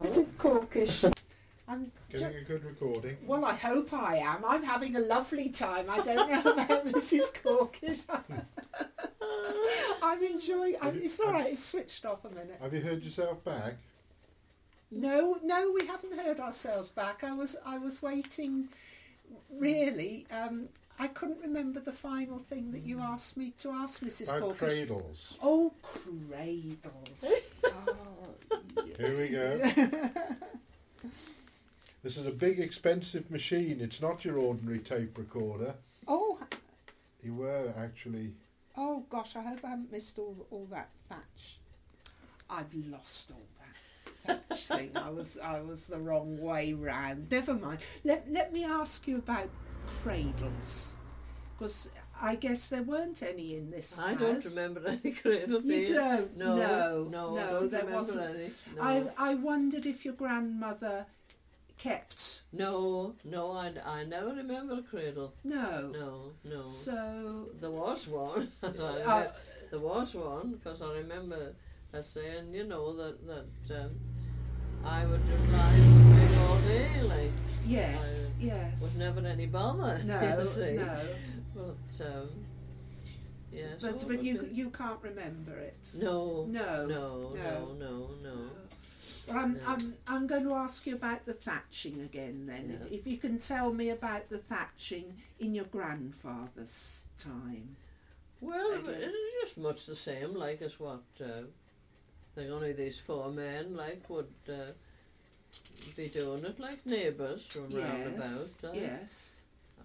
Mrs. Corkish. I'm Getting a good recording. Well, I hope I am. I'm having a lovely time. I don't know about Mrs. Corkish. I'm enjoying. It's all right. It's switched off a minute. Have you heard yourself back? No, we haven't heard ourselves back. I was waiting. Really, I couldn't remember the final thing that you asked me to ask Mrs. About Corkish. cradles. Oh, cradles. Here we go. This is a big, expensive machine. It's not your ordinary tape recorder. Oh. You were actually. Oh gosh, I hope I haven't missed all that thatch. I've lost all that thatch thing. I was the wrong way round. Never mind. Let me ask you about cradles, because I guess there weren't any in this I house. don't remember any cradles. You don't? No, No, I don't there remember wasn't. any. No. I wondered if your grandmother kept. No, I never remember a cradle. No. No. So There was one. There was one, because I remember her saying, that I would just lie in the bed all day, like. yes. Was never any bother. No, you see. no. But yes. But you can't remember it. No. No. Well, I'm going to ask you about the thatching again then. Yeah. If you can tell me about the thatching in your grandfather's time. Well, Again. it's just much the same, like as what I think only these four men would be doing it, like neighbours from round about. Yes.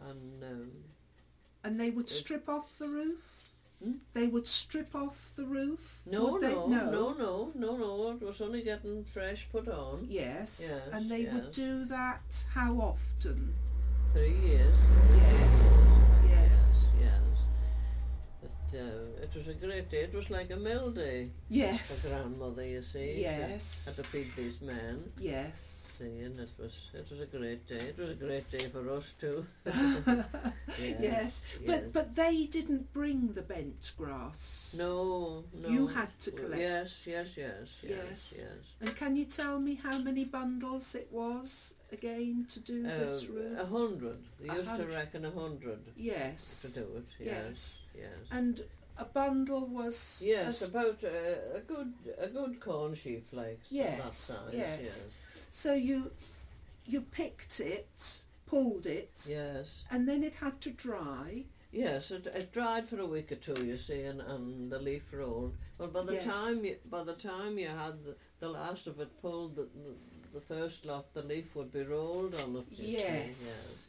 And they would strip off the roof. Hmm? They would strip off the roof. No. Would they? No. It was only getting fresh put on. Yes. Yes, And they would yes. do that how often? 3 years. Yes. But it was a great day. It was like a mill day. Yes. For grandmother, you see. Yes. Had to feed these men. Yes. See, and it was a great day. It was a great day for us too. Yes. But they didn't bring the bent grass. No. You had to collect. Yes. And can you tell me how many bundles it was again to do this roof? 100. They used 100. to reckon 100 Yes. to do it. Yes. And a bundle was About a good corn sheaf, like that size. Yes. So you picked it, pulled it, Yes. and then it had to dry. Yes, it dried for a week or two, you see, and the leaf rolled. But by the time you had the last of it pulled, the first lot, the leaf would be rolled on it. Yes.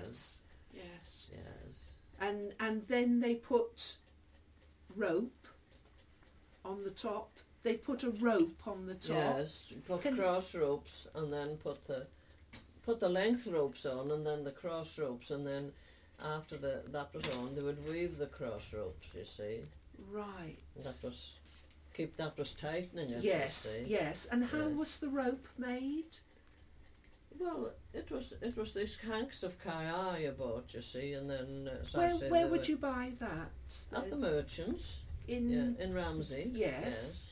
And then they put rope on the top. They put a rope on the top. Yes, put cross ropes, and then put the length ropes on, and then the cross ropes, and then after that was on, they would weave the cross ropes. You see. Right. That was tightening it. Yes. You see. Yes. And how was the rope made? Well, it was these hanks of kaya you bought, you see, and then where would you buy that? At the merchants. In Ramsey. Yes.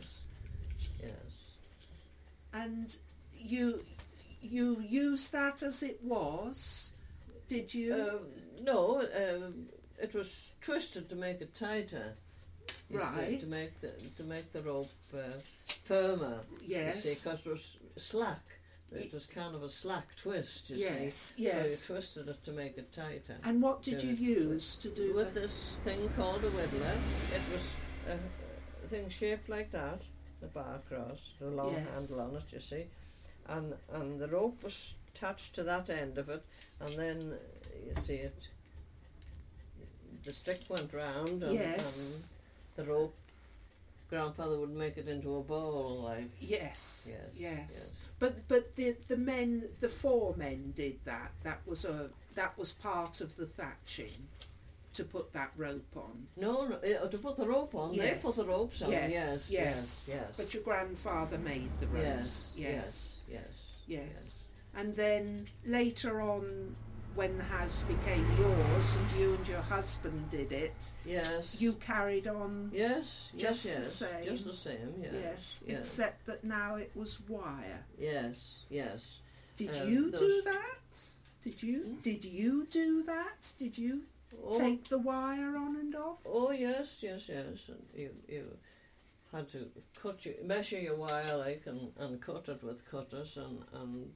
And you used that as it was, did you? No, it was twisted to make it tighter. Right. See, to make the rope firmer. Yes. You see, because it was slack. It was kind of a slack twist, you see. Yes. So you twisted it to make it tighter. And what did you use to do with that? this thing called a whittler? It was a thing shaped like that, a bar cross, a long handle on it, you see. And the rope was attached to that end of it, and then you see it. The stick went round, and the rope. Grandfather would make it into a ball, like. Yes. But the four men did that. That was part of the thatching, to put that rope on. No, to put the rope on. They put the ropes on. Yes. But your grandfather made the ropes. Yes. And then later on, when the house became yours and you and your husband did it, Yes. you carried on Yes. just yes. the Yes. same. Just the same. Yes. yes, Yes. except that now it was wire. Yes. Yes. Did you do those- that? Did you do that? Did you Oh, take the wire on and off? Oh yes. And you had to measure your wire like and cut it with cutters and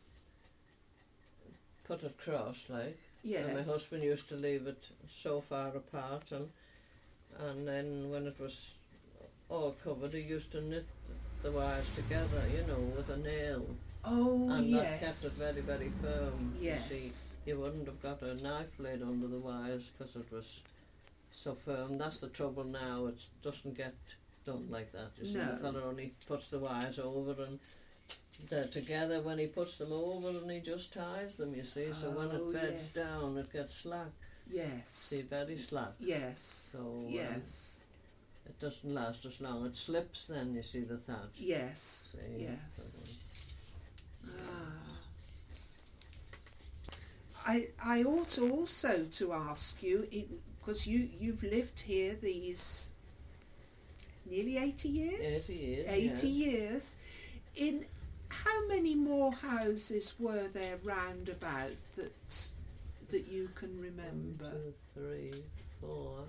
put it cross like. Yes. And my husband used to leave it so far apart, and then when it was all covered, he used to knit the wires together, with a nail, Oh, and yes. that kept it very, very firm. Yes. You see, you wouldn't have got a knife blade under the wires because it was so firm. That's the trouble now. It doesn't get done like that. You see, No. the fella only puts the wires over and they're together when he puts them over, and he just ties them, you see. So when Oh, it beds yes. down, it gets slack. Yes. See, very slack. Yes. So Yes. it doesn't last as long. It slips then, you see, the thatch. Yes. See? Yes. I ought also to ask you, because you've lived here these nearly 80 years? 80 years, 80 yeah. years. In how many more houses were there round about that you can remember? 1, 2, 3, 4,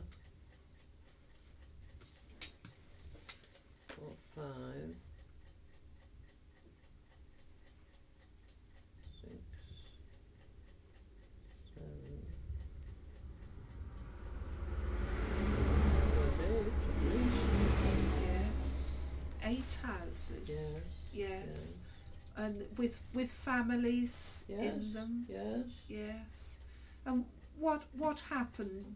5, 6, 7, 8 at least. Yes. 8 houses. Yes. Yes. And with families Yes. in them. Yes. Yes. And what happened?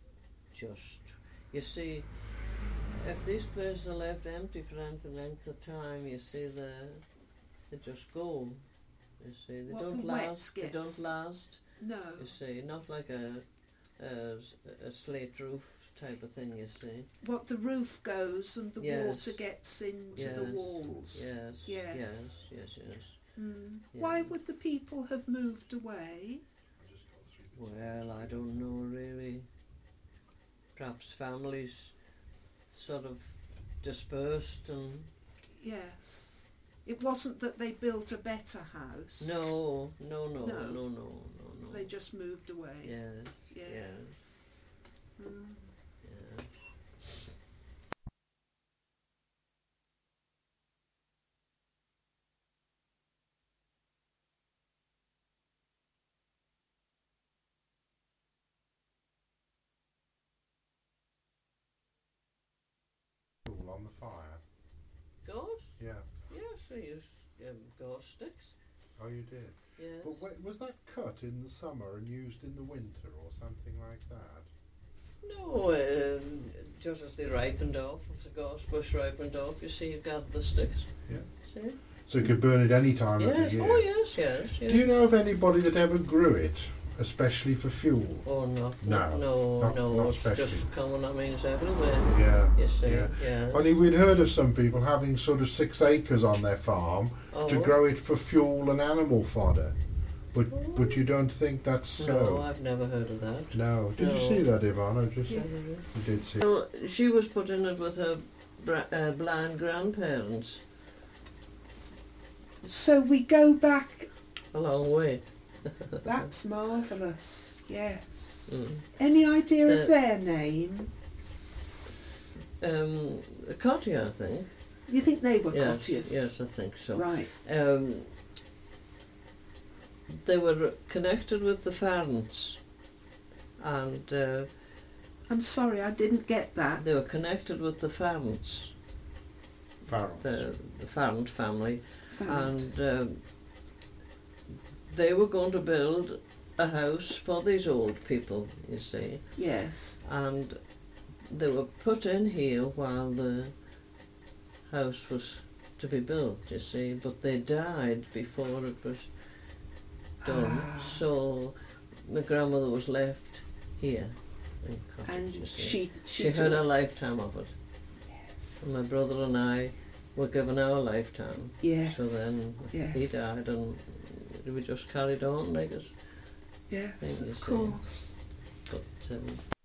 You see, if these places are left empty for any length of time, you see, they just go. You see, they What don't the wet last. They gets. don't last. No. You see, not like a slate roof type of thing. You see. What, the roof goes and the Yes. water gets into the Yes. walls. Yes. Yes. Yes. Mm. Yeah. Why would the people have moved away? Well, I don't know really. Perhaps families sort of dispersed and Yes. It wasn't that they built a better house. no. They just moved away. Yes. Yes. Yes. Mm. Yeah. On the fire. Ghost? Yeah. Yes, I used ghost sticks. Oh, you did. Yes. But was that cut in the summer and used in the winter or something like that? No, just as they ripened off, if the ghost bush ripened off, you see, you got the sticks. Yeah. See? So you could burn it any time of the Yes. year. Oh, yes. Do you know of anybody that ever grew it, especially for fuel? Oh, no. Not It's especially. just common. I mean, it's everywhere. Yeah. You see. Yeah. Yeah. Only we'd heard of some people having sort of 6 acres on their farm to Oh. grow it for fuel and animal fodder. But you don't think that's No, so? I've never heard of that. No. Did you No. see that, Yvonne? I just Yeah. you did see. Well, she was put in it with her blind grandparents So we go back. a long way. That's marvellous. Yes. Mm. Any idea of The- their name? Cottier, I think. You think they were Yes, Cottiers? yes, I think so. Right. They were connected with the Farrants, and I'm sorry, I didn't get that. they were connected with the Farrants, Farrells. the Farrant family, Found. and they were going to build a house for these old people, you see, Yes. and they were put in here while the house was to be built, you see, but they died before it was done. Ah. So my grandmother was left here in Cottage, And you see. she She had a took- lifetime of it. Yes. And my brother and I were given our lifetime. Yes. So then he Yes. died and we just carried on like it. Yes, thing, you of see. course. But